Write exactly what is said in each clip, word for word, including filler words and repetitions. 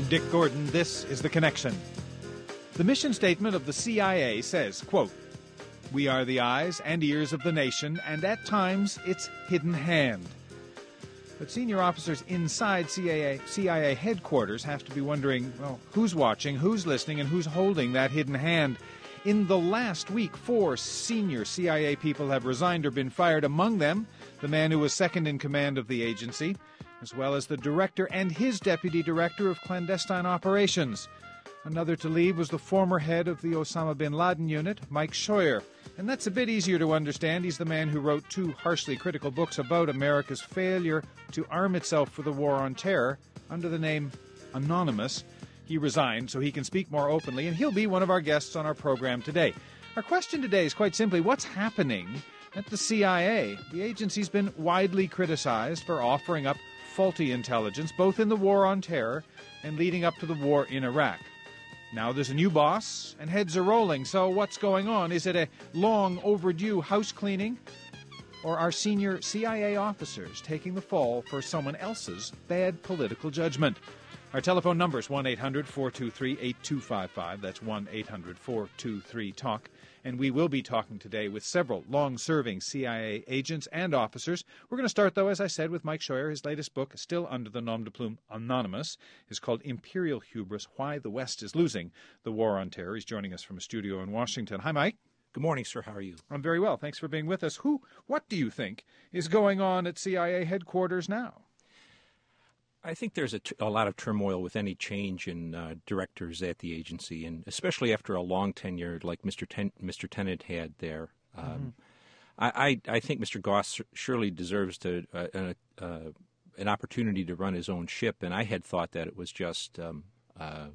Dick Gordon. This is The Connection. The mission statement of the C I A says, quote, "We are the eyes and ears of the nation, and at times its hidden hand." But senior officers inside C I A, C I A headquarters have to be wondering, well, who's watching, who's listening, and who's holding that hidden hand? In the last week, four senior C I A people have resigned or been fired. Among them, the man who was second in command of the agency, as well as the director and his deputy director of clandestine operations. Another to leave was the former head of the Osama bin Laden unit, Mike Scheuer. And that's a bit easier to understand. He's the man who wrote two harshly critical books about America's failure to arm itself for the war on terror under the name Anonymous. He resigned so he can speak more openly, and he'll be one of our guests on our program today. Our question today is quite simply, what's happening at the C I A? The agency's been widely criticized for offering up faulty intelligence, both in the war on terror and leading up to the war in Iraq. Now there's a new boss, and heads are rolling. So what's going on? Is it a long overdue house cleaning? Or are senior C I A officers taking the fall for someone else's bad political judgment? Our telephone number is one eight hundred four two three eight two five five. That's one eight hundred four two three talk. And we will be talking today with several long-serving C I A agents and officers. We're going to start, though, as I said, with Mike Scheuer. His latest book, still under the nom de plume Anonymous, is called Imperial Hubris, Why the West is Losing the War on Terror. He's joining us from a studio in Washington. Hi, Mike. Good morning, sir. How are you? I'm very well. Thanks for being with us. Who, what do you think is going on at C I A headquarters now? I think there's a, t- a lot of turmoil with any change in uh, directors at the agency, and especially after a long tenure like Mister Ten- Mister Tennant had there. Um, mm-hmm. I, I, I think Mister Goss surely deserves to uh, uh, uh, an opportunity to run his own ship, and I had thought that it was just um, uh,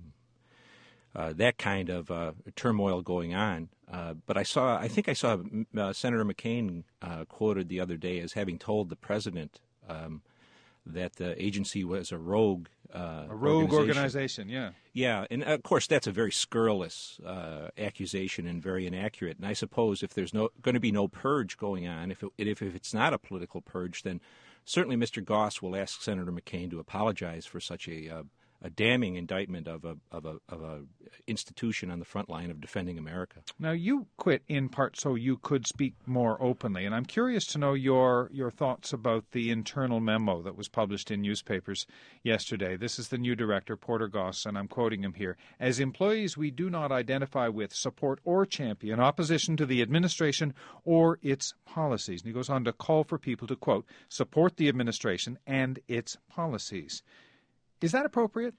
uh, that kind of uh, turmoil going on. Uh, but I saw, I think I saw uh, Senator McCain uh, quoted the other day as having told the president Um, that the agency was a rogue uh, a rogue organization. organization. Yeah. Yeah, and of course that's a very scurrilous uh, accusation and very inaccurate. And I suppose if there's no going to be no purge going on, if it, if if it's not a political purge, then certainly Mister Goss will ask Senator McCain to apologize for such a uh, a damning indictment of a of a of a institution on the front line of defending America. Now, you quit in part so you could speak more openly, and I'm curious to know your your thoughts about the internal memo that was published in newspapers yesterday. This is the new director, Porter Goss, and I'm quoting him here. "As employees, we do not identify with, support, or champion opposition to the administration or its policies." And he goes on to call for people to, quote, "support the administration and its policies." Is that appropriate?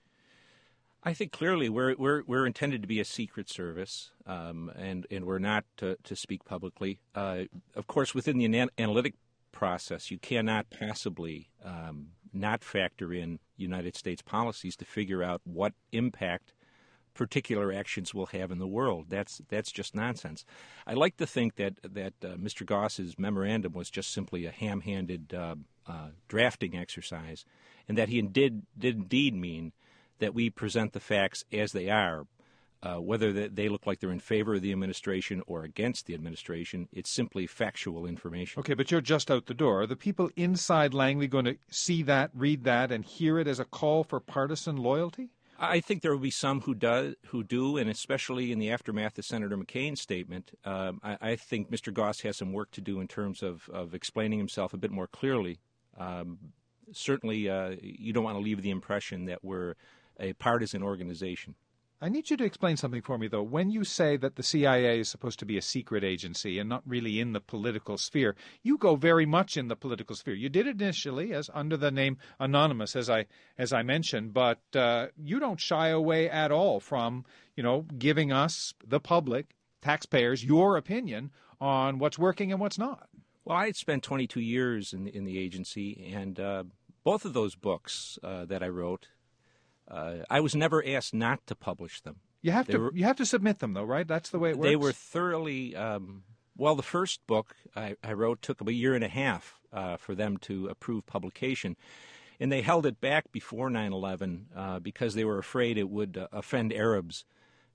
I think clearly we're we're we're intended to be a secret service, um, and and we're not to, to speak publicly. Uh, of course, within the ana- analytic process, you cannot possibly um, not factor in United States policies to figure out what impact particular actions will have in the world. That's that's just nonsense. I like to think that that uh, Mister Goss's memorandum was just simply a ham-handed uh, uh, drafting exercise, and that he did did indeed mean that we present the facts as they are, uh, whether they look like they're in favor of the administration or against the administration. It's simply factual information. Okay, but you're just out the door. Are the people inside Langley going to see that, read that, and hear it as a call for partisan loyalty? I think there will be some who do, who do, and especially in the aftermath of Senator McCain's statement, um, I, I think Mister Goss has some work to do in terms of, of explaining himself a bit more clearly. Um, certainly, uh, you don't want to leave the impression that we're a partisan organization. I need you to explain something for me, though. When you say that the C I A is supposed to be a secret agency and not really in the political sphere, you go very much in the political sphere. You did it initially as under the name Anonymous, as I as I mentioned, but uh, you don't shy away at all from, you know, giving us, the public, taxpayers, your opinion on what's working and what's not. Well, I had spent twenty-two years in, in the agency, and uh, both of those books uh, that I wrote, Uh, I was never asked not to publish them. You have they to were, you have to submit them, though, right? That's the way it works? They were thoroughly um, well, the first book I, I wrote took a year and a half uh, for them to approve publication, and they held it back before nine eleven uh, because they were afraid it would uh, offend Arabs,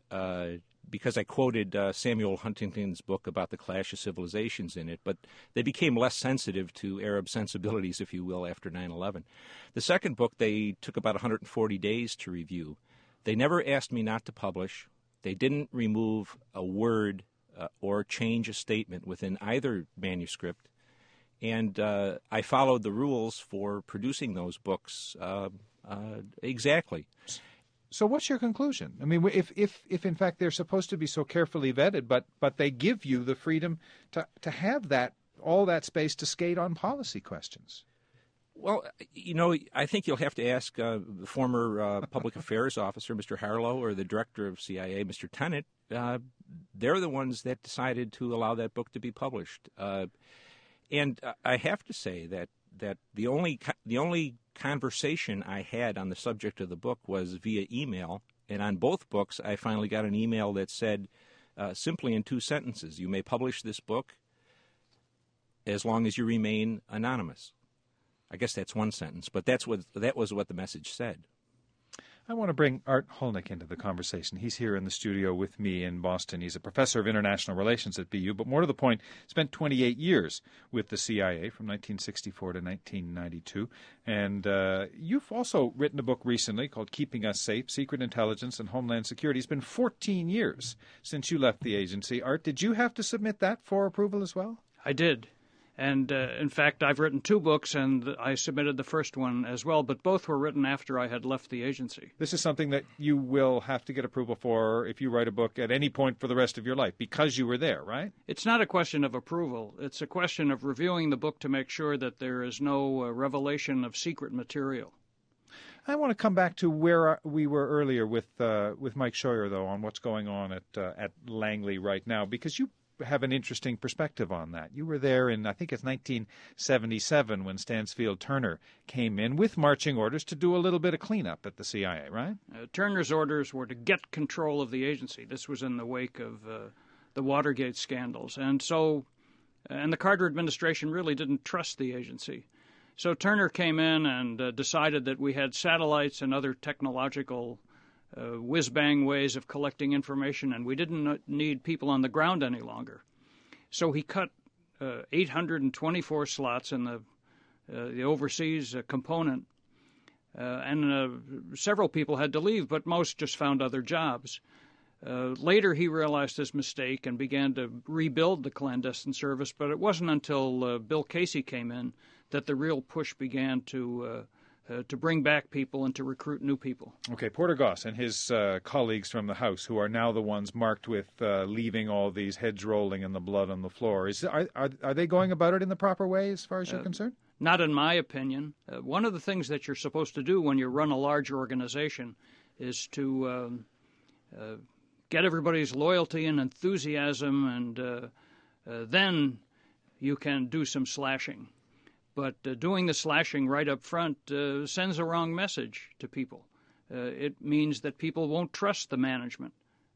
uh, because I quoted uh, Samuel Huntington's book about the clash of civilizations in it, but they became less sensitive to Arab sensibilities, if you will, after nine eleven. The second book they took about one hundred forty days to review, They never asked me not to publish. They didn't remove a word uh, or change a statement within either manuscript. And uh, I followed the rules for producing those books uh, uh, exactly. So what's your conclusion? I mean, if, if, if in fact they're supposed to be so carefully vetted, but, but they give you the freedom to, to have that, all that space to skate on policy questions. Well, you know, I think you'll have to ask uh, the former uh, public affairs officer, Mister Harlow, or the director of C I A, Mister Tenet. Uh, they're the ones that decided to allow that book to be published. Uh, and I have to say that that the only the only conversation I had on the subject of the book was via email. And on both books, I finally got an email that said uh, simply in two sentences, you may publish this book as long as you remain anonymous. I guess that's one sentence, but that's what that was what the message said. I want to bring Art Hulnick into the conversation. He's here in the studio with me in Boston. He's a professor of international relations at B U, but more to the point, spent twenty-eight years with the C I A from nineteen sixty-four to nineteen ninety-two. And uh, you've also written a book recently called Keeping Us Safe, Secret Intelligence and Homeland Security. It's been fourteen years since you left the agency. Art, did you have to submit that for approval as well? I did. And, uh, in fact, I've written two books, and I submitted the first one as well, but both were written after I had left the agency. This is something that you will have to get approval for if you write a book at any point for the rest of your life, because you were there, right? It's not a question of approval. It's a question of reviewing the book to make sure that there is no uh, revelation of secret material. I want to come back to where we were earlier with uh, with Mike Scheuer, though, on what's going on at uh, at Langley right now, because you have an interesting perspective on that. You were there in, I think it's nineteen seventy-seven, when Stansfield Turner came in with marching orders to do a little bit of cleanup at the C I A, right? Uh, Turner's orders were to get control of the agency. This was in the wake of uh, the Watergate scandals. And so, and the Carter administration really didn't trust the agency. So Turner came in and uh, decided that we had satellites and other technological Uh, whiz-bang ways of collecting information, and we didn't need people on the ground any longer. So he cut uh, eight hundred twenty-four slots in the, uh, the overseas uh, component, uh, and uh, several people had to leave, but most just found other jobs. Uh, later he realized his mistake and began to rebuild the clandestine service, but it wasn't until uh, Bill Casey came in that the real push began to uh, Uh, to bring back people and to recruit new people. Okay, Porter Goss and his uh, colleagues from the House, who are now the ones marked with uh, leaving all these heads rolling and the blood on the floor, is are, are, are they going about it in the proper way as far as you're uh, concerned? Not in my opinion. Uh, one of the things that you're supposed to do when you run a large organization is to um, uh, get everybody's loyalty and enthusiasm, and uh, uh, then you can do some slashing. But uh, doing the slashing right up front uh, sends a wrong message to people. Uh, it means that people won't trust the management.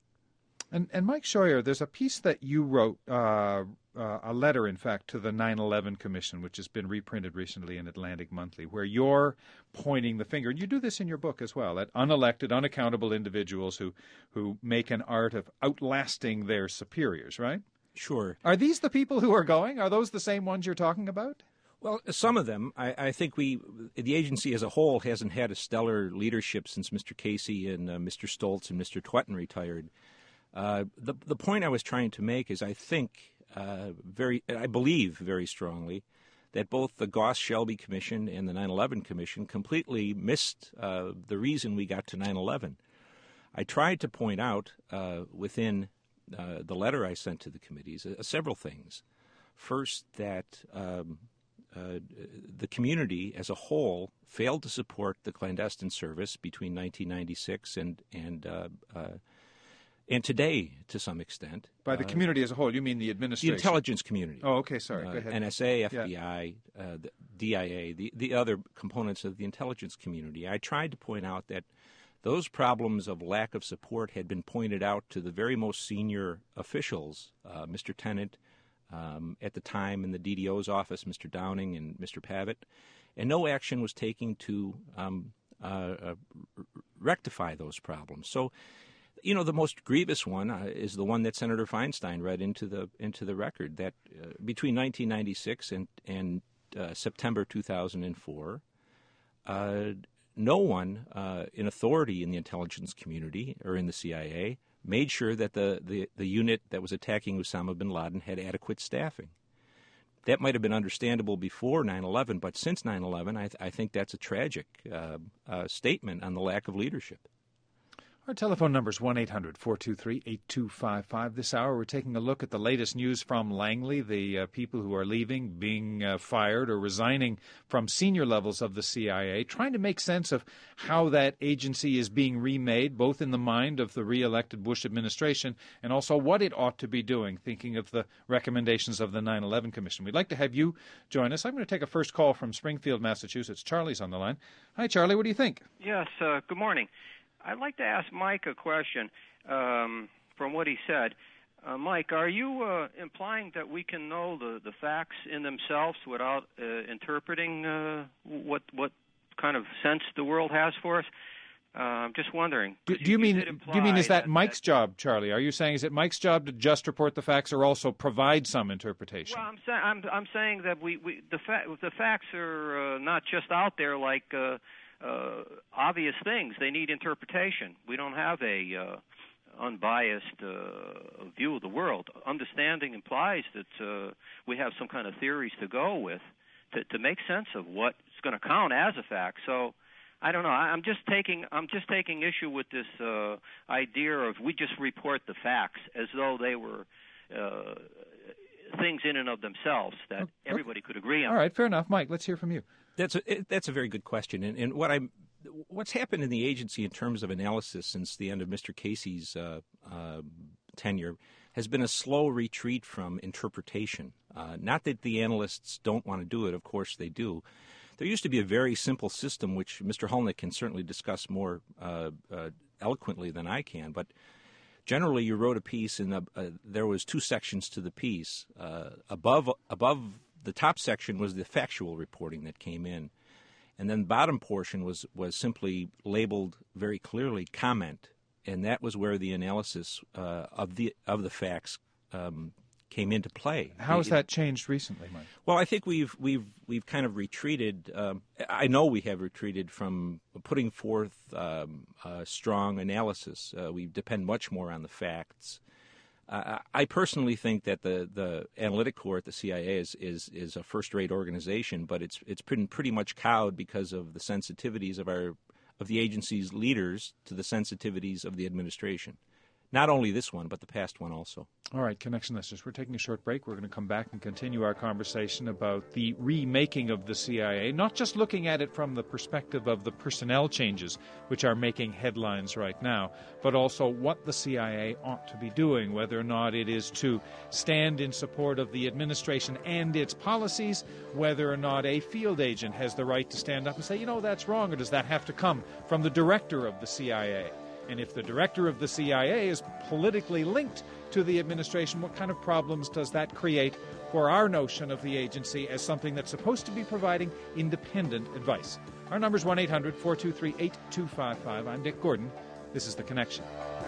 And, and Mike Scheuer, there's a piece that you wrote, uh, uh, a letter, in fact, to the nine eleven Commission, which has been reprinted recently in Atlantic Monthly, where you're pointing the finger, and you do this in your book as well, at unelected, unaccountable individuals who, who make an art of outlasting their superiors, right? Sure. Are these the people who are going? Are those the same ones you're talking about? Well, some of them. I, I think we, the agency as a whole, hasn't had a stellar leadership since Mister Casey and uh, Mister Stoltz and Mister Twetton retired. Uh, the the point I was trying to make is I think uh, very, I believe very strongly that both the Goss-Shelby Commission and the nine eleven Commission completely missed uh, the reason we got to nine eleven. I tried to point out uh, within uh, the letter I sent to the committees uh, several things. First, that um, Uh, the community as a whole failed to support the clandestine service between nineteen ninety-six and and uh, uh, and today, to some extent. By the uh, community as a whole, you mean the administration? The intelligence community. Oh, okay, sorry. Uh, Go ahead. N S A, F B I, yeah. uh, the D I A, the, the other components of the intelligence community. I tried to point out that those problems of lack of support had been pointed out to the very most senior officials, uh, Mister Tenet, Um, at the time in the D D O's office, Mister Downing and Mister Pavitt, and no action was taken to um, uh, uh, rectify those problems. So, you know, the most grievous one uh, is the one that Senator Feinstein read into the into the record, that uh, between nineteen ninety-six and and uh, September two thousand four, uh, no one uh, in authority in the intelligence community or in the C I A made sure that the, the, the unit that was attacking Osama bin Laden had adequate staffing. That might have been understandable before nine eleven, but since nine eleven, I, th- I think that's a tragic uh, uh, statement on the lack of leadership. Our telephone number is one eight hundred four two three eight two five five. This hour we're taking a look at the latest news from Langley, the uh, people who are leaving, being uh, fired or resigning from senior levels of the C I A, trying to make sense of how that agency is being remade, both in the mind of the re-elected Bush administration and also what it ought to be doing, thinking of the recommendations of the nine eleven Commission. We'd like to have you join us. I'm going to take a first call from Springfield, Massachusetts. Charlie's on the line. Hi, Charlie. What do you think? Yes, uh, good morning. I'd like to ask Mike a question um, from what he said. Uh, Mike, are you uh, implying that we can know the, the facts in themselves without uh, interpreting uh, what what kind of sense the world has for us? Uh, I'm just wondering. Do, do you, you mean do you mean is that, that Mike's that, job, Charlie? Are you saying is it Mike's job to just report the facts or also provide some interpretation? Well, I'm saying I'm I'm saying that we, we the fa- the facts are uh, not just out there like. Uh, Uh, obvious things. They need interpretation. We don't have a uh, unbiased uh, view of the world. Understanding implies that uh, we have some kind of theories to go with to, to make sense of what's going to count as a fact. So I don't know. I'm just taking I'm just taking issue with this uh, idea of we just report the facts as though they were uh, things in and of themselves that okay. everybody could agree on. All right, fair enough. Mike, let's hear from you. That's a that's a very good question, and, and what I what's happened in the agency in terms of analysis since the end of Mister Casey's uh, uh, tenure has been a slow retreat from interpretation. Uh, not that the analysts don't want to do it; of course they do. There used to be a very simple system, which Mister Hulnick can certainly discuss more uh, uh, eloquently than I can, but. Generally, you wrote a piece, and the, uh, there was two sections to the piece. Uh, above, above the top section was the factual reporting that came in, and then the bottom portion was was simply labeled very clearly "comment," and that was where the analysis uh, of the of the facts um, came into play. How has that changed recently, Mike? Well, I think we've we've we've kind of retreated. Um, I know we have retreated from putting forth um, a strong analysis. Uh, we depend much more on the facts. Uh, I personally think that the, the analytic corps at the C I A is is, is a first-rate organization, but it's it's been pretty much cowed because of the sensitivities of our of the agency's leaders to the sensitivities of the administration. Not only this one, but the past one also. All right, Connection listeners, we're taking a short break. We're going to come back and continue our conversation about the remaking of the C I A, not just looking at it from the perspective of the personnel changes, which are making headlines right now, but also what the C I A ought to be doing, whether or not it is to stand in support of the administration and its policies, whether or not a field agent has the right to stand up and say, you know, that's wrong, or does that have to come from the director of the C I A? And if the director of the C I A is politically linked to the administration, what kind of problems does that create for our notion of the agency as something that's supposed to be providing independent advice? Our number is one eight hundred four two three eight two five five. I'm Dick Gordon. This is The Connection.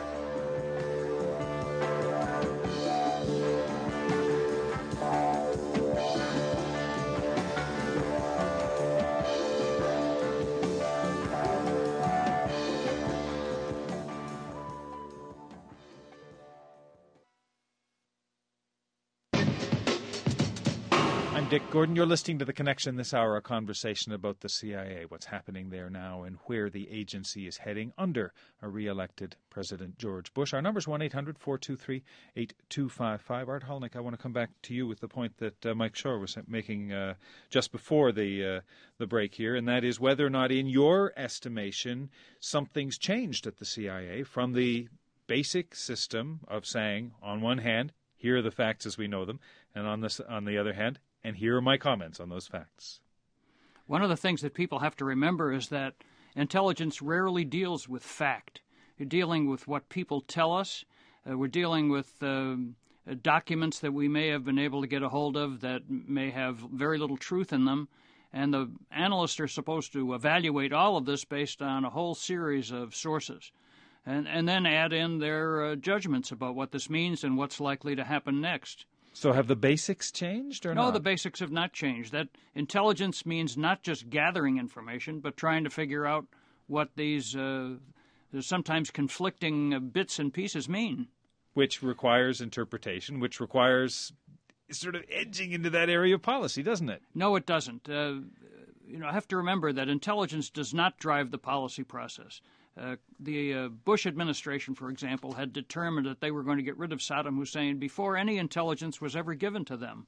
Dick Gordon, you're listening to The Connection this hour, a conversation about the C I A, what's happening there now, and where the agency is heading under a re-elected President George Bush. Our number is one eight hundred four two three eight two five five. Art Hulnick, I want to come back to you with the point that uh, Mike Shore was making uh, just before the uh, the break here, and that is whether or not, in your estimation, something's changed at the C I A from the basic system of saying, on one hand, here are the facts as we know them, and on this, on the other hand, and here are my comments on those facts. One of the things that people have to remember is that intelligence rarely deals with fact. You're dealing with what people tell us. Uh, we're dealing with uh, documents that we may have been able to get a hold of that may have very little truth in them. And the analysts are supposed to evaluate all of this based on a whole series of sources, and, and then add in their uh, judgments about what this means and what's likely to happen next. So have the basics changed or no, not? No, the basics have not changed. That intelligence means not just gathering information, but trying to figure out what these uh, sometimes conflicting uh, bits and pieces mean. Which requires interpretation, which requires sort of edging into that area of policy, doesn't it? No, it doesn't. Uh, you know, I have to remember that intelligence does not drive the policy process. Uh, the uh, Bush administration, for example, had determined that they were going to get rid of Saddam Hussein before any intelligence was ever given to them.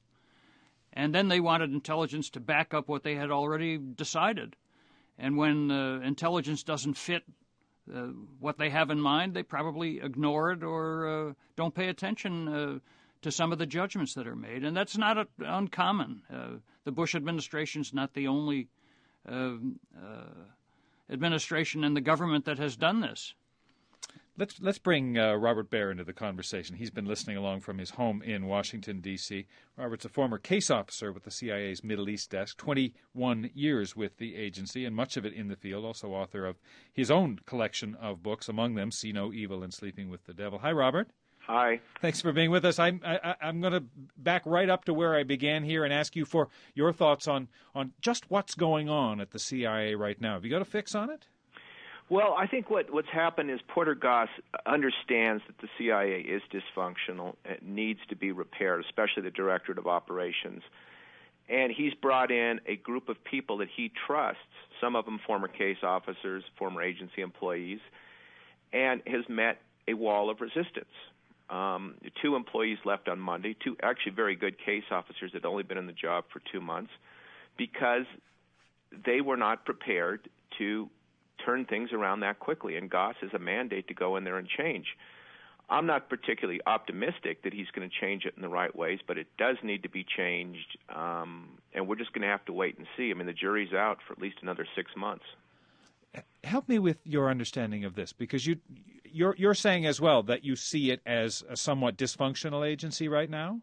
And then they wanted intelligence to back up what they had already decided. And when uh, intelligence doesn't fit uh, what they have in mind, they probably ignore it or uh, don't pay attention uh, to some of the judgments that are made. And that's not a, uncommon. Uh, the Bush administration is not the only uh, uh, administration in the government that has done this. Let's let's bring uh, Robert Baer into the conversation. He's been listening along from his home in Washington, D C Robert's a former case officer with the C I A's Middle East desk, twenty-one years with the agency, and much of it in the field, also author of his own collection of books, among them See No Evil and Sleeping with the Devil. Hi, Robert. Hi. Thanks for being with us. I'm I, I'm going to back right up to where I began here and ask you for your thoughts on, on just what's going on at the C I A right now. Have you got a fix on it? Well, I think what, what's happened is Porter Goss understands that the C I A is dysfunctional. It needs to be repaired, especially the Directorate of Operations. And he's brought in a group of people that he trusts, some of them former case officers, former agency employees, and has met a wall of resistance. Um, two employees left on Monday, two actually very good case officers that had only been in the job for two months, because they were not prepared to turn things around that quickly. And Goss has a mandate to go in there and change. I'm not particularly optimistic that he's going to change it in the right ways, but it does need to be changed, um, and we're just going to have to wait and see. I mean, the jury's out for at least another six months. Help me with your understanding of this, because you, you're, you're saying as well that you see it as a somewhat dysfunctional agency right now?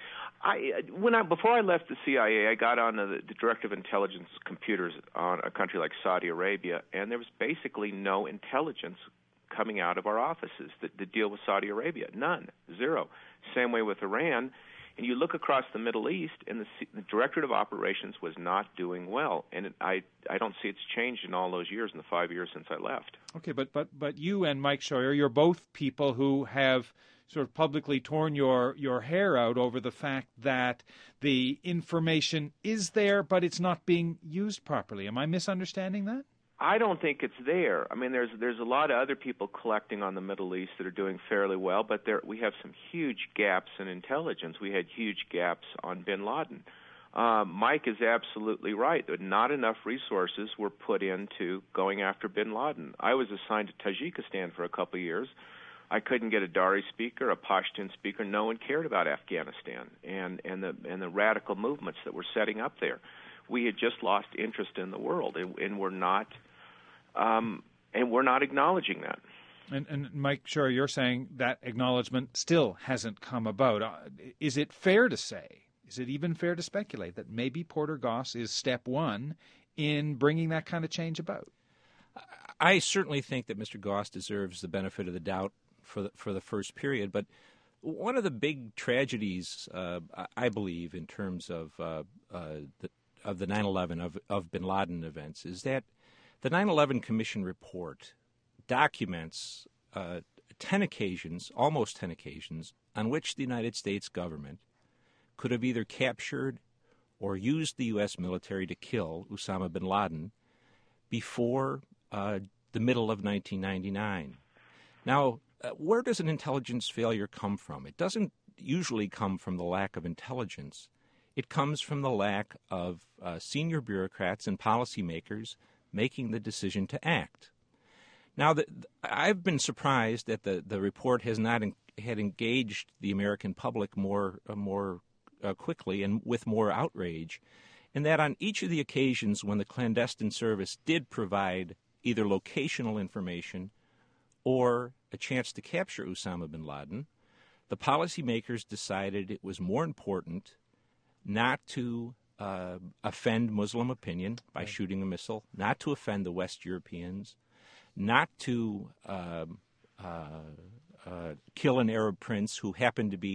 I, when I, before I left the C I A, I got on the, the Director of Intelligence computers on a country like Saudi Arabia, and there was basically no intelligence coming out of our offices that, that deal with Saudi Arabia. None. Zero. Same way with Iran. And you look across the Middle East, and the, the Directorate of Operations was not doing well. And it, I, I don't see it's changed in all those years, in the five years since I left. Okay, but but but you and Mike Scheuer, you're both people who have sort of publicly torn your, your hair out over the fact that the information is there, but it's not being used properly. Am I misunderstanding that? I don't think it's there. I mean, there's there's a lot of other people collecting on the Middle East that are doing fairly well, but there we have some huge gaps in intelligence. We had huge gaps on bin Laden. Um, Mike is absolutely right that not enough resources were put into going after bin Laden. I was assigned to Tajikistan for a couple of years. I couldn't get a Dari speaker, a Pashtun speaker. No one cared about Afghanistan and, and the and the radical movements that were setting up there. We had just lost interest in the world, and, and we're not. Um, and we're not acknowledging that. And, and Mike, sure, you're saying that acknowledgement still hasn't come about. Uh, is it fair to say, is it even fair to speculate that maybe Porter Goss is step one in bringing that kind of change about? I certainly think that Mister Goss deserves the benefit of the doubt for the, for the first period. But one of the big tragedies, uh, I believe, in terms of uh, uh, the, of the nine eleven, of, of bin Laden events, is that the nine eleven Commission report documents uh, ten occasions, almost ten occasions, on which the United States government could have either captured or used the U S military to kill Osama bin Laden before uh, the middle of nineteen ninety-nine. Now, uh, where does an intelligence failure come from? It doesn't usually come from the lack of intelligence. It comes from the lack of uh, senior bureaucrats and policymakers making the decision to act. Now, the, I've been surprised that the, the report has not en- had engaged the American public more uh, more uh, quickly and with more outrage, and that on each of the occasions when the clandestine service did provide either locational information or a chance to capture Osama bin Laden, the policymakers decided it was more important not to Uh, offend Muslim opinion by right. shooting a missile, not to offend the West Europeans, not to uh, uh, uh, kill an Arab prince who happened to be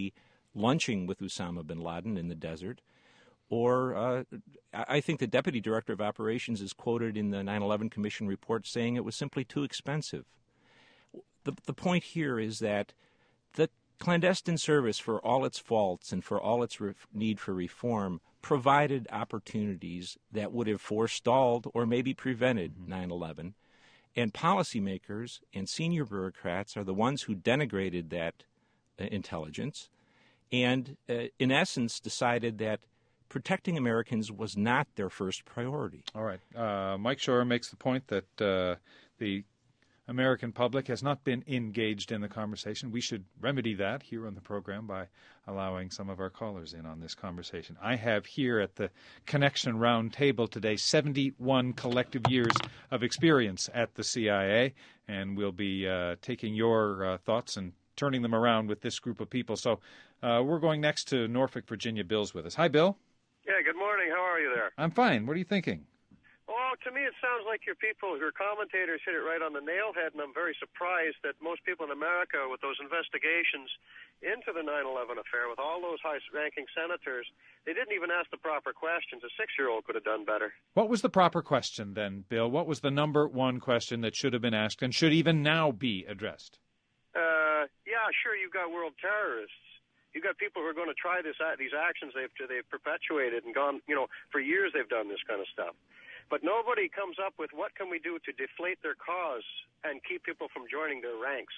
lunching with Osama bin Laden in the desert, or uh, I think the Deputy Director of Operations is quoted in the nine eleven Commission report saying it was simply too expensive. The, the point here is that the clandestine service, for all its faults and for all its re- need for reform, provided opportunities that would have forestalled or maybe prevented mm-hmm. nine eleven. And policymakers and senior bureaucrats are the ones who denigrated that uh, intelligence and, uh, in essence, decided that protecting Americans was not their first priority. All right. Uh, Mike Scheuer makes the point that uh, the American public has not been engaged in the conversation. We should remedy that here on the program by allowing some of our callers in on this conversation. I have here at the Connection Round Table today seventy-one collective years of experience at the C I A, and we'll be uh, taking your uh, thoughts and turning them around with this group of people. So uh, we're going next to Norfolk, Virginia. Bill's with us. Hi, Bill. Yeah, good morning. How are you there? I'm fine. What are you thinking? Well, to me, it sounds like your people, your commentators hit it right on the nail head, and I'm very surprised that most people in America, with those investigations into the nine eleven affair, with all those high-ranking senators, they didn't even ask the proper questions. A six-year-old could have done better. What was the proper question then, Bill? What was the number one question that should have been asked and should even now be addressed? Uh, yeah, sure, you've got world terrorists. You've got people who are going to try this, these actions they've, they've perpetuated and gone, you know, for years they've done this kind of stuff. But nobody comes up with what can we do to deflate their cause and keep people from joining their ranks.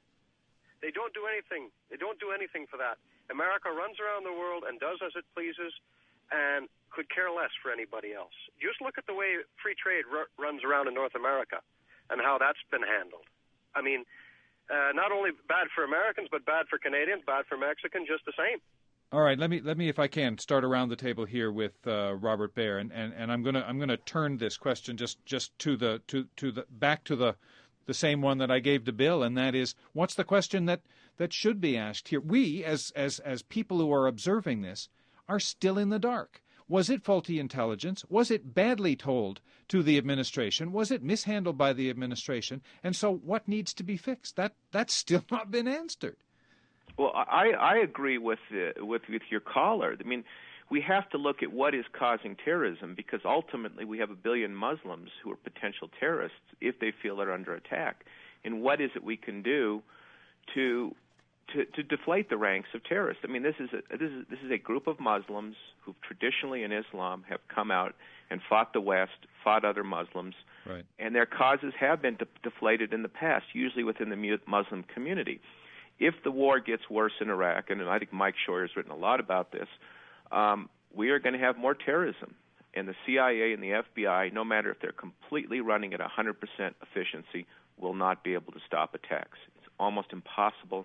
They don't do anything. They don't do anything for that. America runs around the world and does as it pleases and could care less for anybody else. Just look at the way free trade r- runs around in North America and how that's been handled. I mean, uh, not only bad for Americans, but bad for Canadians, bad for Mexicans, just the same. All right, let me let me, if I can, start around the table here with uh, Robert Baer, and, and, and I'm gonna I'm gonna turn this question just, just to the to, to the back to the the same one that I gave to Bill, and that is, what's the question that, that should be asked here? We, as as as people who are observing this, are still in the dark. Was it faulty intelligence? Was it badly told to the administration? Was it mishandled by the administration? And so, what needs to be fixed? That that's still not been answered. Well, I, I agree with, uh, with with your caller. I mean, we have to look at what is causing terrorism, because ultimately we have a billion Muslims who are potential terrorists if they feel they're under attack. And what is it we can do to to, to deflate the ranks of terrorists? I mean, this is a, this is this is a group of Muslims who traditionally in Islam have come out and fought the West, fought other Muslims, right. And their causes have been de- deflated in the past, usually within the Muslim community. If the war gets worse in Iraq, and I think Mike Scheuer has written a lot about this, um, we are going to have more terrorism. And the C I A and the F B I, no matter if they're completely running at one hundred percent efficiency, will not be able to stop attacks. It's almost impossible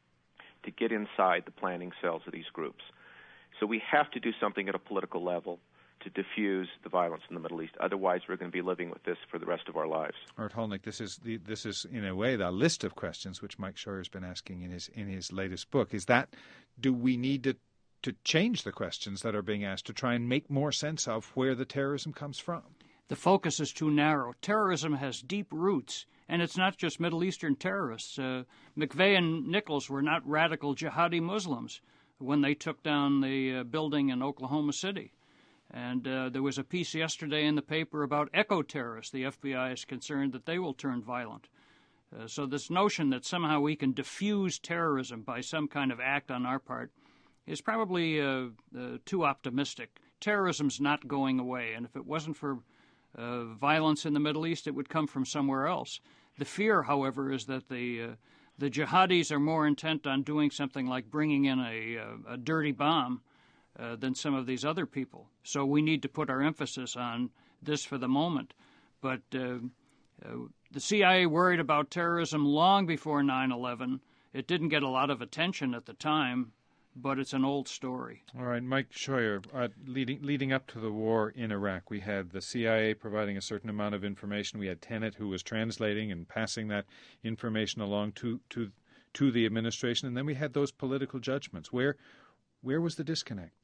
to get inside the planning cells of these groups. So we have to do something at a political level to diffuse the violence in the Middle East. Otherwise, we're going to be living with this for the rest of our lives. Art Holnick, this is the, this is in a way the list of questions which Mike Scheuer has been asking in his in his latest book. Is that, do we need to to change the questions that are being asked to try and make more sense of where the terrorism comes from? The focus is too narrow. Terrorism has deep roots, and it's not just Middle Eastern terrorists. Uh, McVeigh and Nichols were not radical jihadi Muslims when they took down the uh, building in Oklahoma City. And uh, there was a piece yesterday in the paper about eco-terrorists. The F B I is concerned that they will turn violent. Uh, so this notion that somehow we can diffuse terrorism by some kind of act on our part is probably uh, uh, too optimistic. Terrorism's not going away, and if it wasn't for uh, violence in the Middle East, it would come from somewhere else. The fear, however, is that the uh, the jihadis are more intent on doing something like bringing in a, a, a dirty bomb Uh, than some of these other people. So we need to put our emphasis on this for the moment. But uh, uh, the C I A worried about terrorism long before nine eleven. It didn't get a lot of attention at the time, but it's an old story. All right, Mike Scheuer, uh, leading leading up to the war in Iraq, we had the C I A providing a certain amount of information. We had Tenet, who was translating and passing that information along to to to the administration, and then we had those political judgments. Where where was the disconnect?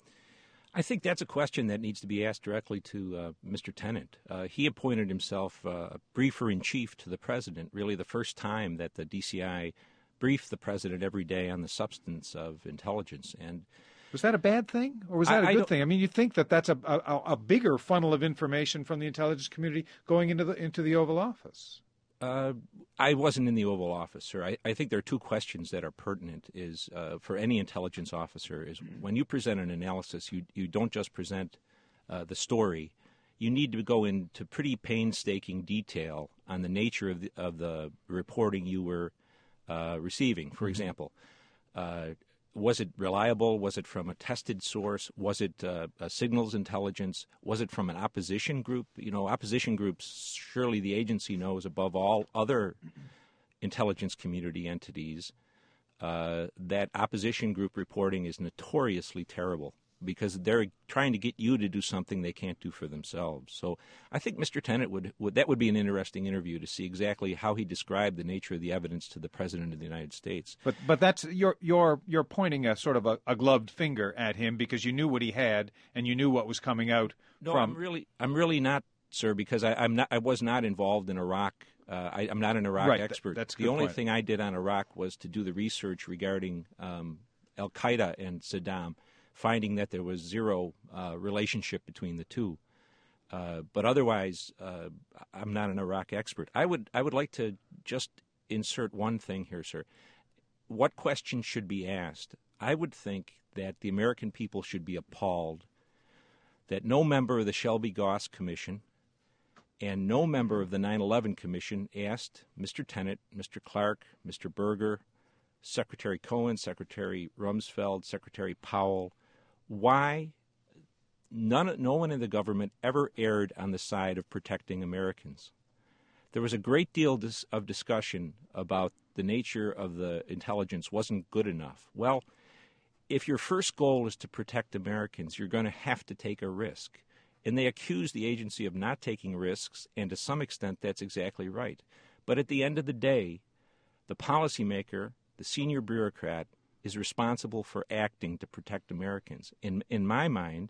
I think that's a question that needs to be asked directly to uh, Mister Tenet. Uh, he appointed himself uh, briefer-in-chief to the president, really the first time that the D C I brief the president every day on the substance of intelligence. And was that a bad thing, or was that I, a good I thing? I mean, you think that that's a, a a bigger funnel of information from the intelligence community going into the into the Oval Office? Uh, I wasn't in the Oval Office, sir. I, I think there are two questions that are pertinent. Is uh, for any intelligence officer is when you present an analysis, you you don't just present uh, the story. You need to go into pretty painstaking detail on the nature of the, of the reporting you were uh, receiving. For example, uh, was it reliable? Was it from a tested source? Was it uh, a signals intelligence? Was it from an opposition group? You know, opposition groups, surely the agency knows above all other intelligence community entities uh, that opposition group reporting is notoriously terrible, because they're trying to get you to do something they can't do for themselves. So I think Mister Tenet would, would that would be an interesting interview to see exactly how he described the nature of the evidence to the President of the United States. But but that's you're you're you're pointing a sort of a, a gloved finger at him because you knew what he had and you knew what was coming out no, from. I'm really I'm really not, sir, because I, I'm not I was not involved in Iraq. Uh, I, I'm not an Iraq right, expert. That's a the good only point. thing I did on Iraq was to do the research regarding um, Al Qaeda and Saddam, finding that there was zero uh, relationship between the two. Uh, but otherwise, uh, I'm not an Iraq expert. I would I would like to just insert one thing here, sir. What questions should be asked? I would think that the American people should be appalled that no member of the Shelby-Goss Commission and no member of the nine eleven Commission asked Mister Tenet, Mister Clark, Mister Berger, Secretary Cohen, Secretary Rumsfeld, Secretary Powell, why none, no one in the government ever erred on the side of protecting Americans. There was a great deal of discussion about the nature of the intelligence wasn't good enough. Well, if your first goal is to protect Americans, you're going to have to take a risk. And they accuse the agency of not taking risks, and to some extent that's exactly right. But at the end of the day, the policymaker, the senior bureaucrat, is responsible for acting to protect Americans. In in my mind,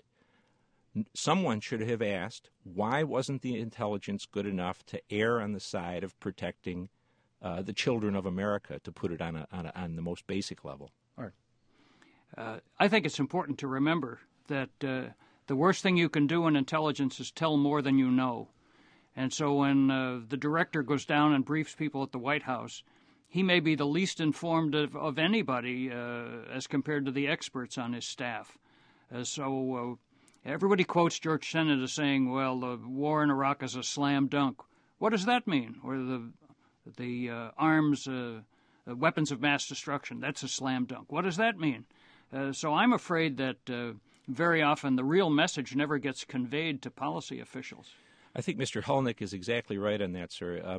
someone should have asked, why wasn't the intelligence good enough to err on the side of protecting uh, the children of America, to put it on a, on, a, on the most basic level? All right. Uh, I think it's important to remember that uh, the worst thing you can do in intelligence is tell more than you know. And so when uh, the director goes down and briefs people at the White House, he may be the least informed of, of anybody uh, as compared to the experts on his staff. Uh, so uh, everybody quotes George Tenet as saying, well, the war in Iraq is a slam dunk. What does that mean? Or the, the uh, arms, uh, uh, weapons of mass destruction, that's a slam dunk. What does that mean? Uh, so I'm afraid that uh, very often the real message never gets conveyed to policy officials. I think Mister Hulnick is exactly right on that, sir. Uh,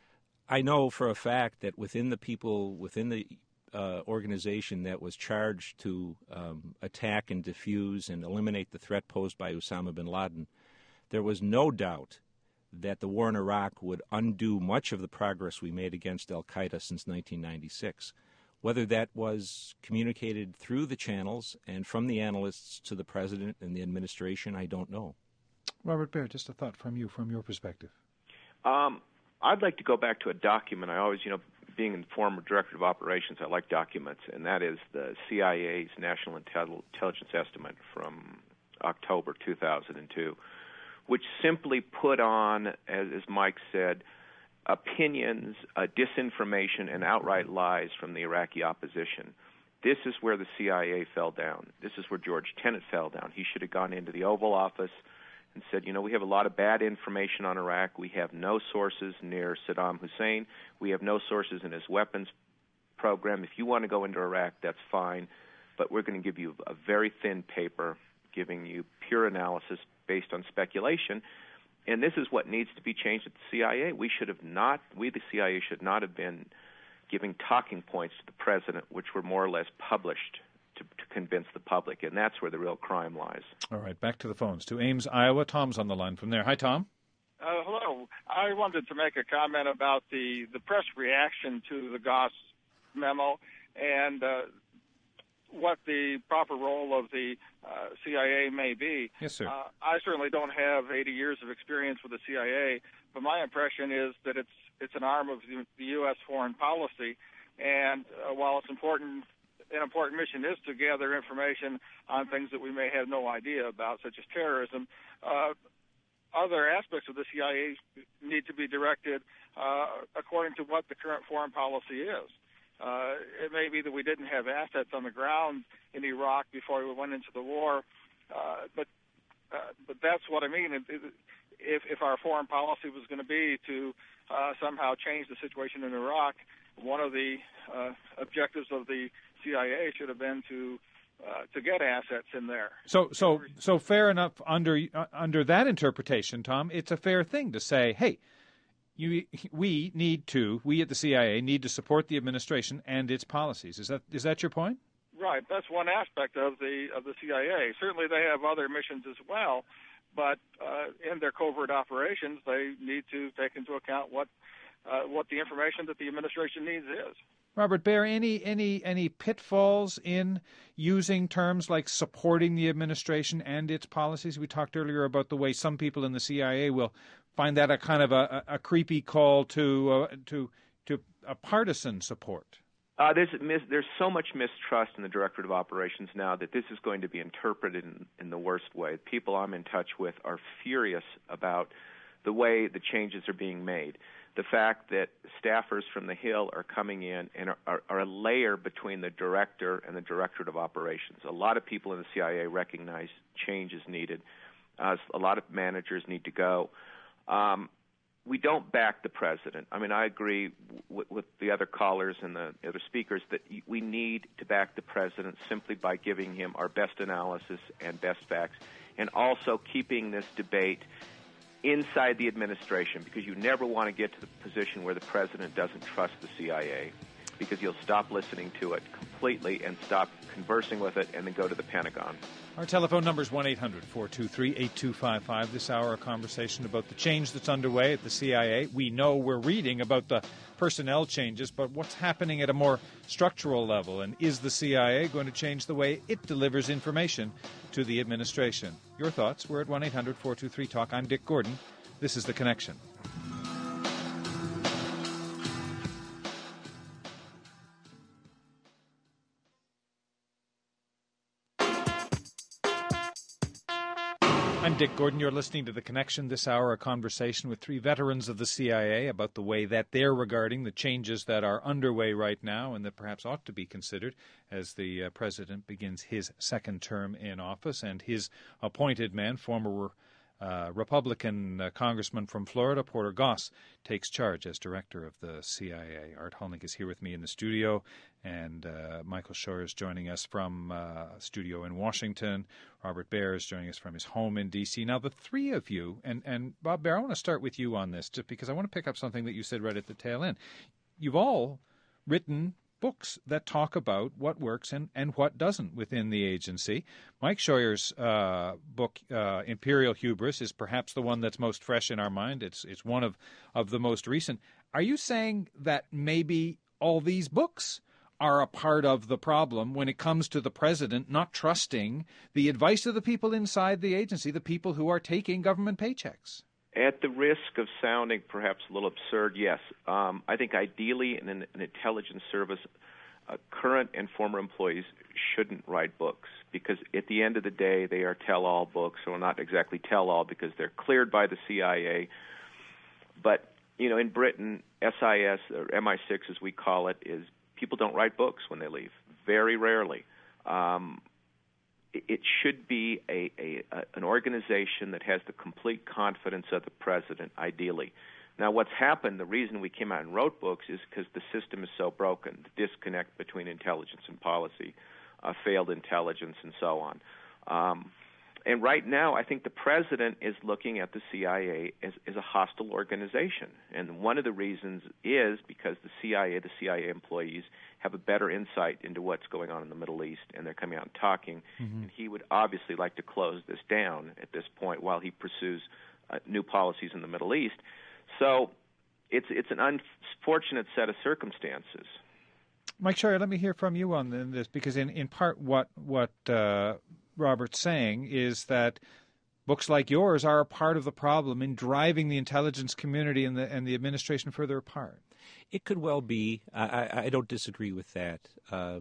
I know for a fact that within the people, within the uh, organization that was charged to um, attack and defuse and eliminate the threat posed by Osama bin Laden, there was no doubt that the war in Iraq would undo much of the progress we made against al-Qaeda since nineteen ninety-six. Whether that was communicated through the channels and from the analysts to the president and the administration, I don't know. Robert Baer, just a thought from you, from your perspective. Um, I'd like to go back to a document. I always, you know, being a former director of operations, I like documents, and that is the C I A's National Intel- Intelligence Estimate from October two thousand two, which simply put on, as, as Mike said, opinions, uh, disinformation, and outright lies from the Iraqi opposition. This is where the C I A fell down. This is where George Tenet fell down. He should have gone into the Oval Office and said, you know, we have a lot of bad information on Iraq. We have no sources near Saddam Hussein. We have no sources in his weapons program. If you want to go into Iraq, that's fine, but we're going to give you a very thin paper giving you pure analysis based on speculation. And this is what needs to be changed at the C I A. We should have not, we the C I A should not have been giving talking points to the president, which were more or less published to, to convince the public. And that's where the real crime lies. All right, back to the phones. To Ames, Iowa. Tom's on the line from there. Hi, Tom. Uh, hello. I wanted to make a comment about the, the press reaction to the Goss memo and uh, what the proper role of the uh, C I A may be. Yes, sir. Uh, I certainly don't have eighty years of experience with the C I A, but my impression is that it's it's an arm of the, the U S foreign policy, And uh, while it's important, an important mission is to gather information on things that we may have no idea about, such as terrorism, uh, other aspects of the C I A need to be directed uh, according to what the current foreign policy is. Uh, it may be that we didn't have assets on the ground in Iraq before we went into the war, uh, but uh, but that's what I mean. It, it, if, if our foreign policy was going to be to uh, somehow change the situation in Iraq, one of the uh, objectives of the C I A should have been to uh, to get assets in there. So, so, so fair enough. Under uh, under that interpretation, Tom, it's a fair thing to say, hey, you, we need to, we at the C I A need to support the administration and its policies. Is that is that your point? Right. That's one aspect of the of the C I A. Certainly, they have other missions as well, but uh, in their covert operations, they need to take into account what uh, what the information that the administration needs is. Robert Baer, any any any pitfalls in using terms like supporting the administration and its policies? We talked earlier about the way some people in the C I A will find that a kind of a, a creepy call to uh, to to a partisan support. Uh, there's mis- there's so much mistrust in the Directorate of Operations now that this is going to be interpreted in, in the worst way. People I'm in touch with are furious about the way the changes are being made. The fact that staffers from the Hill are coming in and are, are, are a layer between the director and the Directorate of Operations. A lot of people in the C I A recognize change is needed. Uh, a lot of managers need to go. Um, we don't back the president. I mean, I agree w- with the other callers and the other speakers that we need to back the president simply by giving him our best analysis and best facts, and also keeping this debate inside the administration, because you never want to get to the position where the president doesn't trust the C I A, because you'll stop listening to it completely and stop conversing with it and then go to the Pentagon. Our telephone number is one eight hundred four two three eight two five five. This hour, a conversation about the change that's underway at the C I A. We know we're reading about the personnel changes, but what's happening at a more structural level? And is the C I A going to change the way it delivers information to the administration? Your thoughts? We're at one eight hundred four two three talk. I'm Dick Gordon. This is The Connection. I'm Dick Gordon. You're listening to The Connection. This hour, a conversation with three veterans of the C I A about the way that they're regarding the changes that are underway right now and that perhaps ought to be considered as the uh, president begins his second term in office, and his appointed man, former uh, Republican uh, congressman from Florida, Porter Goss, takes charge as director of the C I A. Art Hulnick is here with me in the studio, and uh, Michael Scheuer is joining us from uh, studio in Washington. Robert Baer is joining us from his home in D C Now, the three of you, and, and Bob Baer, I want to start with you on this, just because I want to pick up something that you said right at the tail end. You've all written books that talk about what works and, and what doesn't within the agency. Mike Scheuer's uh, book, uh, Imperial Hubris, is perhaps the one that's most fresh in our mind. It's it's one of, of the most recent. Are you saying that maybe all these books are a part of the problem when it comes to the president not trusting the advice of the people inside the agency, the people who are taking government paychecks? At the risk of sounding perhaps a little absurd, yes. Um, I think ideally in an, an intelligence service, uh, current and former employees shouldn't write books, because at the end of the day, they are tell-all books, or not exactly tell-all because they're cleared by the C I A. But, you know, in Britain, S I S, or M I six as we call it, is people don't write books when they leave, very rarely. Um, it should be a, a, a an organization that has the complete confidence of the president, ideally. Now, what's happened, the reason we came out and wrote books is because the system is so broken, the disconnect between intelligence and policy, uh, failed intelligence, and so on. Um, and right now, I think the president is looking at the C I A as, as a hostile organization. And one of the reasons is because the C I A, the C I A employees, have a better insight into what's going on in the Middle East, and they're coming out and talking. Mm-hmm. And he would obviously like to close this down at this point while he pursues uh, new policies in the Middle East. So it's it's an unfortunate set of circumstances. Mike Scheuer, let me hear from you on this, because in, in part what what uh, Robert's saying is that books like yours are a part of the problem in driving the intelligence community and the and the administration further apart. It could well be. I, I, I don't disagree with that. Uh,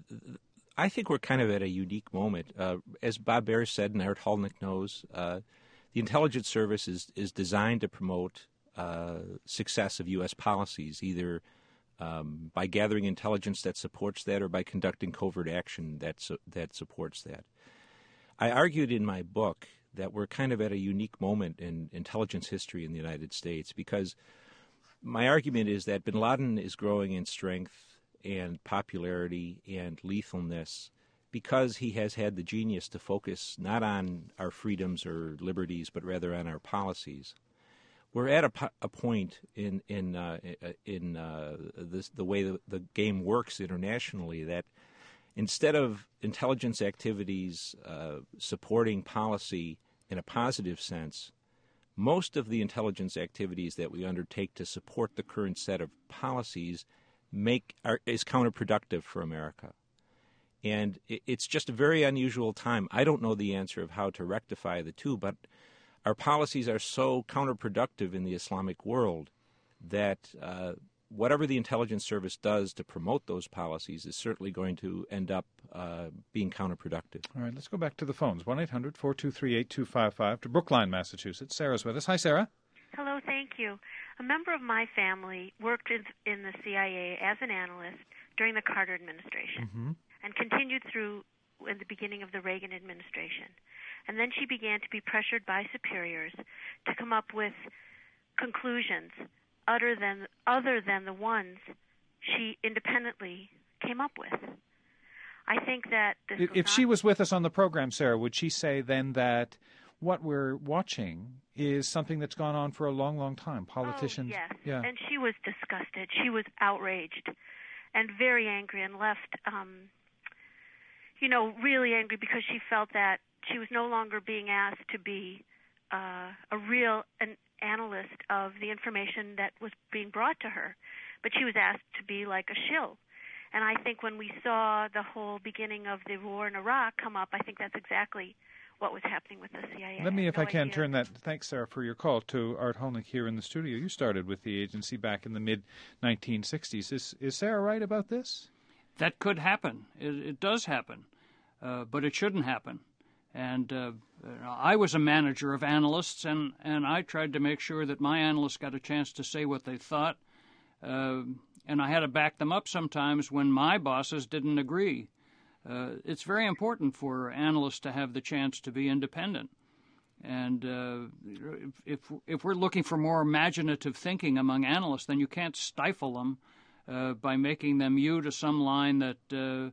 I think we're kind of at a unique moment. Uh, as Bob Baer said, and Art Hulnick knows, uh, the intelligence service is, is designed to promote uh, success of U S policies, either um, by gathering intelligence that supports that or by conducting covert action that, su- that supports that. I argued in my book that we're kind of at a unique moment in intelligence history in the United States, because my argument is that bin Laden is growing in strength and popularity and lethalness because he has had the genius to focus not on our freedoms or liberties, but rather on our policies. We're at a, a point in in uh, in uh, this, the way the, the game works internationally, that instead of intelligence activities uh, supporting policy in a positive sense, most of the intelligence activities that we undertake to support the current set of policies make are, is counterproductive for America. And it, it's just a very unusual time. I don't know the answer of how to rectify the two, but our policies are so counterproductive in the Islamic world that uh, whatever the intelligence service does to promote those policies is certainly going to end up uh, being counterproductive. All right, let's go back to the phones. one eight hundred four two three eight two five five to Brookline, Massachusetts. Sarah's with us. Hi, Sarah. Hello, thank you. A member of my family worked in, in the C I A as an analyst during the Carter administration Mm-hmm. and continued through in the beginning of the Reagan administration. And then she began to be pressured by superiors to come up with conclusions other than other than the ones she independently came up with. I think that this If, was if not, she was with us on the program, Sarah, would she say then that what we're watching is something that's gone on for a long, long time? Politicians, oh, yes, yeah, and she was disgusted. She was outraged and very angry, and left, um, you know, really angry because she felt that she was no longer being asked to be uh, a real an analyst of the information that was being brought to her, but she was asked to be like a shill. And I think when we saw the whole beginning of the war in Iraq come up, I think that's exactly what was happening with the C I A. Let me, if no I can, idea. turn that, thanks, Sarah, for your call, to Art Hulnick here in the studio. You started with the agency back in the mid nineteen sixties. Is, is Sarah right about this? That could happen. It, it does happen, uh, but it shouldn't happen. And uh, I was a manager of analysts, and, and I tried to make sure that my analysts got a chance to say what they thought. Uh, and I had to back them up sometimes when my bosses didn't agree. Uh, it's very important for analysts to have the chance to be independent. And uh, if, if we're looking for more imaginative thinking among analysts, then you can't stifle them uh, by making them hew to some line that uh,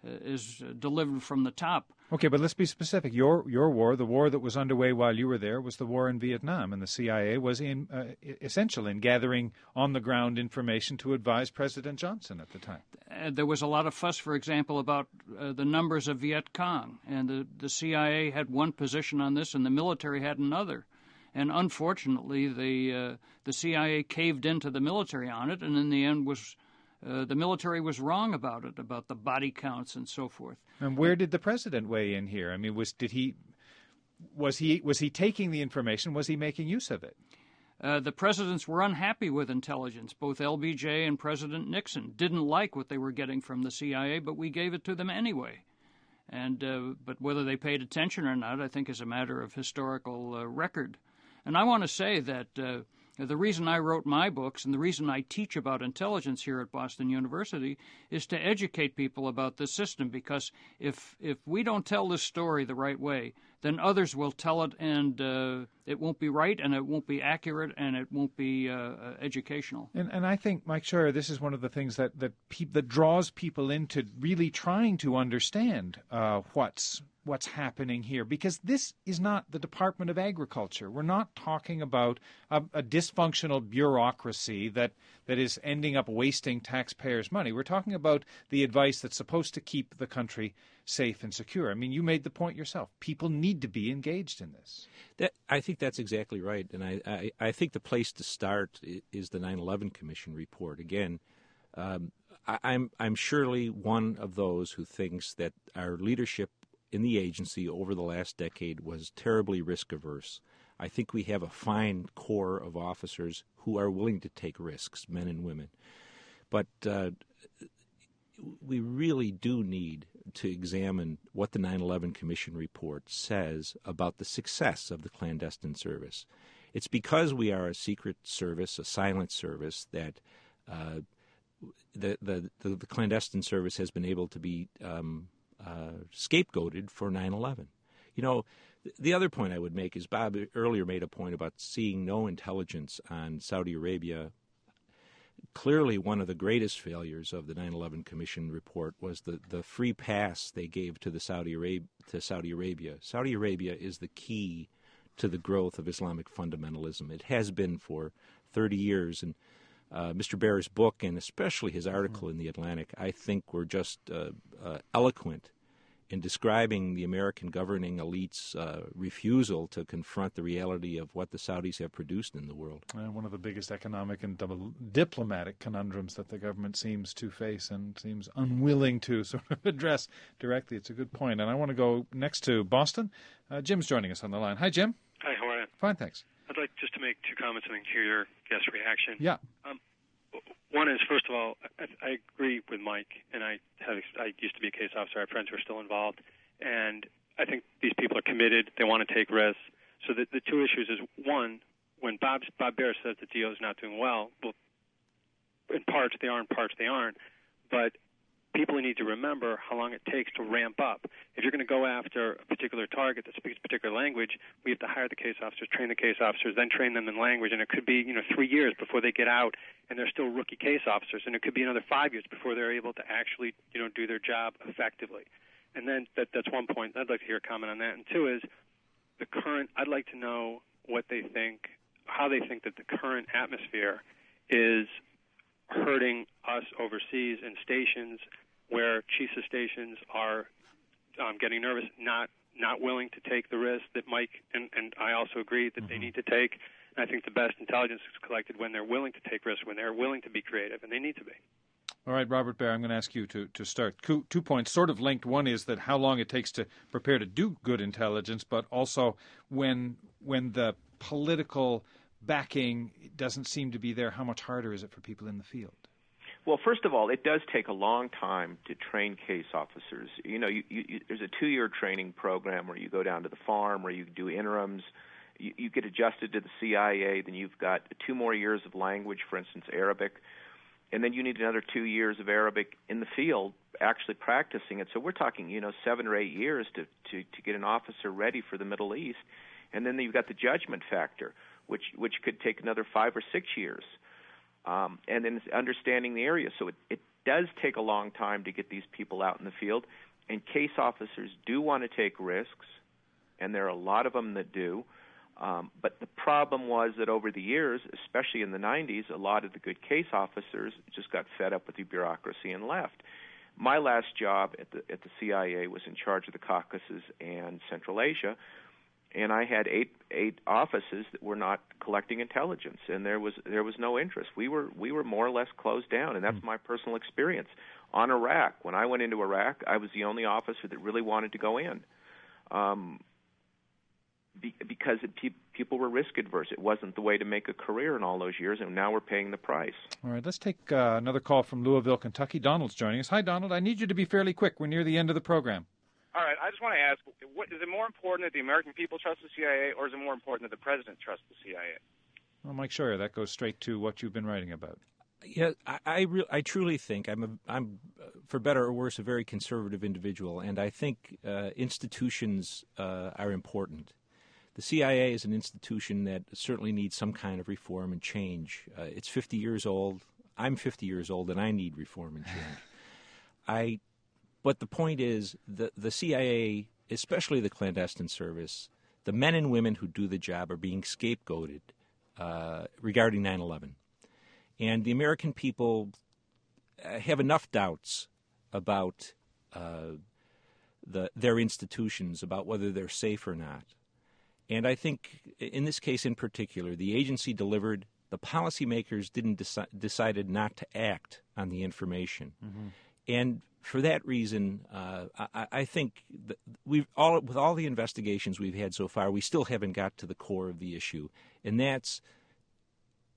is delivered from the top. Okay, but let's be specific. Your your war, the war that was underway while you were there, was the war in Vietnam, and the C I A was in uh, essential in gathering on-the-ground information to advise President Johnson at the time. Uh, there was a lot of fuss, for example, about uh, the numbers of Viet Cong, and the, the C I A had one position on this, and the military had another. And unfortunately, the uh, the C I A caved into the military on it, and in the end was uh, the military was wrong about it, about the body counts and so forth. And where did the president weigh in here? I mean, was did he was he was he taking the information? Was he making use of it? Uh, the presidents were unhappy with intelligence. Both L B J and President Nixon didn't like what they were getting from the C I A, but we gave it to them anyway. And uh, but whether they paid attention or not, I think, is a matter of historical uh, record. And I want to say that uh, the reason I wrote my books and the reason I teach about intelligence here at Boston University is to educate people about this system, because if if we don't tell this story the right way, then others will tell it, and uh, it won't be right, and it won't be accurate, and it won't be uh, educational. And and I think, Mike Scheuer, this is one of the things that that pe- that draws people into really trying to understand uh, what's what's happening here, because this is not the Department of Agriculture. We're not talking about a, a dysfunctional bureaucracy that that is ending up wasting taxpayers' money. We're talking about the advice that's supposed to keep the country safe and secure. I mean, you made the point yourself. People need to be engaged in this. That, I think that's exactly right. And I, I, I think the place to start is the nine eleven Commission report. Again, um, I, I'm, I'm surely one of those who thinks that our leadership in the agency over the last decade was terribly risk-averse. I think we have a fine core of officers who are willing to take risks, men and women. But uh, we really do need to examine what the nine eleven Commission report says about the success of the clandestine service. It's because we are a secret service, a silent service, that uh, the, the, the, the clandestine service has been able to be um, uh, scapegoated for nine eleven. You know, the other point I would make is Bob earlier made a point about seeing no intelligence on Saudi Arabia. Clearly, one of the greatest failures of the nine eleven Commission report was the, the free pass they gave to the Saudi Arabia, to Saudi Arabia. Saudi Arabia is the key to the growth of Islamic fundamentalism. It has been for thirty years, and uh, Mister Baer's book, and especially his article in The Atlantic, I think were just uh, uh, eloquent in describing the American governing elite's uh, refusal to confront the reality of what the Saudis have produced in the world. And one of the biggest economic and double diplomatic conundrums that the government seems to face and seems unwilling to sort of address directly. It's a good point. And I want to go next to Boston. Uh, Jim's joining us on the line. Hi, Jim. Hi, how are you? Fine, thanks. I'd like just to make two comments and then hear your guest reaction. Yeah. Um, One is, first of all, I, I agree with Mike, and I have I used to be a case officer. I have friends who are still involved, and I think these people are committed. They want to take risks. So the, the two issues is, one, when Bob, Bob Baer says the D O is not doing well, well, in parts they are, in parts they aren't, but people need to remember how long it takes to ramp up. If you're going to go after a particular target that speaks a particular language, we have to hire the case officers, train the case officers, then train them in language, and it could be, you know, three years before they get out and they're still rookie case officers, and it could be another five years before they're able to actually, you know, do their job effectively. And then that, that's one point. I'd like to hear a comment on that. And two is the current, I'd like to know what they think, how they think that the current atmosphere is hurting us overseas in stations where chiefs of stations are um, getting nervous, not not willing to take the risk that Mike and, and I also agree that mm-hmm. they need to take. And I think the best intelligence is collected when they're willing to take risks, when they're willing to be creative, and they need to be. All right, Robert Baer, I'm going to ask you to, to start. Two, two points sort of linked. One is that how long it takes to prepare to do good intelligence, but also when when the political backing doesn't seem to be there, how much harder is it for people in the field? Well, first of all, it does take a long time to train case officers. You know, you, you, there's a two-year training program where you go down to the farm, where you do interims. You, you get adjusted to the C I A. Then you've got two more years of language, for instance, Arabic. And then you need another two years of Arabic in the field, actually practicing it. So we're talking, you know, seven or eight years to, to, to get an officer ready for the Middle East. And then you've got the judgment factor, which, which could take another five or six years. Um, and then understanding the area. So it, it does take a long time to get these people out in the field. And case officers do want to take risks, and there are a lot of them that do. Um, but the problem was that over the years, especially in the nineties, a lot of the good case officers just got fed up with the bureaucracy and left. My last job at the, at the C I A was in charge of the Caucasus and Central Asia, and I had eight eight offices that were not collecting intelligence, and there was there was no interest. We were we were more or less closed down, and that's mm. my personal experience. On Iraq, when I went into Iraq, I was the only officer that really wanted to go in, um, be, because it, pe- people were risk adverse. It wasn't the way to make a career in all those years, and now we're paying the price. All right, let's take uh, another call from Louisville, Kentucky. Donald's joining us. Hi, Donald. I need you to be fairly quick. We're near the end of the program. All right, I just want to ask, what, is it more important that the American people trust the C I A, or is it more important that the president trusts the C I A? Well, Mike Scheuer, that goes straight to what you've been writing about. Yeah, I I, re- I truly think I'm a, I'm, for better or worse, a very conservative individual, and I think uh, institutions uh, are important. The C I A is an institution that certainly needs some kind of reform and change. Uh, it's fifty years old. I'm fifty years old, and I need reform and change. I. But the point is, the, the C I A, especially the clandestine service, the men and women who do the job are being scapegoated uh, regarding nine eleven. And the American people have enough doubts about uh, the, their institutions, about whether they're safe or not. And I think, in this case in particular, the agency delivered. The policymakers didn't deci- decided not to act on the information. Mm-hmm. And for that reason, uh, I, I think that we've all, with all the investigations we've had so far, we still haven't got to the core of the issue, and that's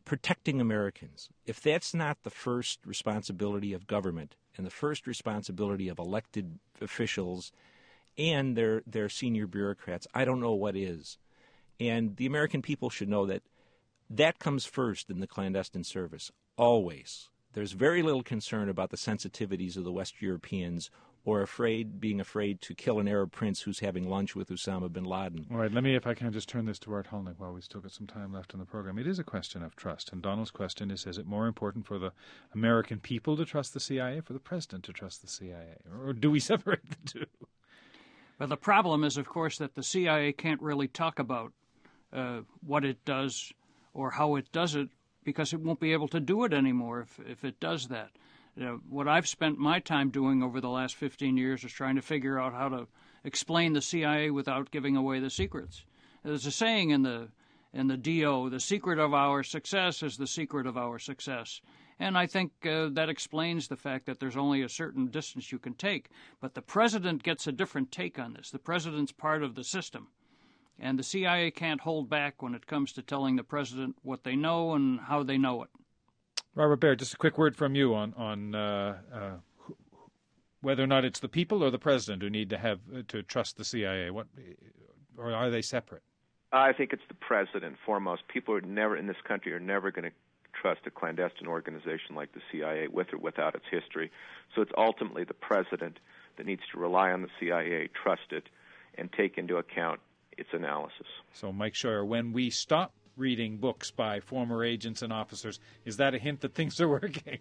protecting Americans. If that's not the first responsibility of government and the first responsibility of elected officials and their, their senior bureaucrats, I don't know what is. And the American people should know that that comes first in the clandestine service, always. There's very little concern about the sensitivities of the West Europeans or afraid, being afraid to kill an Arab prince who's having lunch with Osama bin Laden. All right, let me, if I can, just turn this to Art Hulnick while we still got some time left in the program. It is a question of trust, and Donald's question is, is it more important for the American people to trust the C I A, for the president to trust the C I A, or do we separate the two? Well, the problem is, of course, that the C I A can't really talk about uh, what it does or how it does it because it won't be able to do it anymore if, if it does that. You know, what I've spent my time doing over the last fifteen years is trying to figure out how to explain the C I A without giving away the secrets. There's a saying in the in the D O, the secret of our success is the secret of our success. And I think uh, that explains the fact that there's only a certain distance you can take. But the president gets a different take on this. The president's part of the system. And the C I A can't hold back when it comes to telling the president what they know and how they know it. Robert Baird, just a quick word from you on on uh, uh, whether or not it's the people or the president who need to have uh, to trust the C I A. What, or are they separate? I think it's the president foremost. People are never in this country are never going to trust a clandestine organization like the C I A with or without its history. So it's ultimately the president that needs to rely on the C I A, trust it, and take into account its analysis. So, Mike Scheuer, when we stop reading books by former agents and officers, is that a hint that things are working?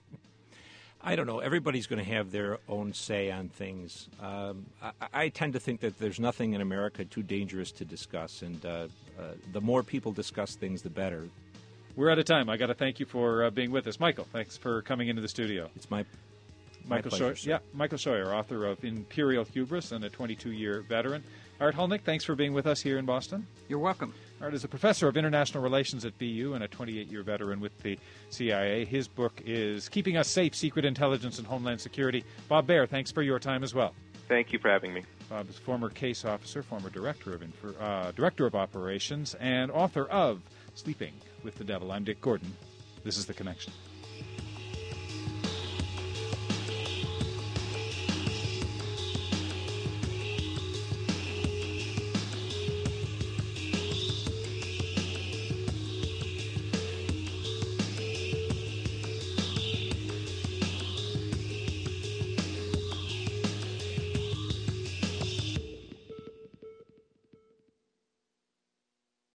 I don't know. Everybody's going to have their own say on things. Um, I, I tend to think that there's nothing in America too dangerous to discuss, and uh, uh, the more people discuss things, the better. We're out of time. I got to thank you for uh, being with us. Michael, thanks for coming into the studio. It's my, Michael my pleasure, Scheuer, yeah, Michael Scheuer, author of Imperial Hubris and a twenty-two-year veteran. Art Hulnick, thanks for being with us here in Boston. You're welcome. Art is a professor of international relations at B U and a twenty-eight-year veteran with the C I A. His book is Keeping Us Safe, Secret Intelligence and Homeland Security. Bob Baer, thanks for your time as well. Thank you for having me. Bob is former case officer, former director of Infor- uh, director of operations, and author of Sleeping with the Devil. I'm Dick Gordon. This is The Connection.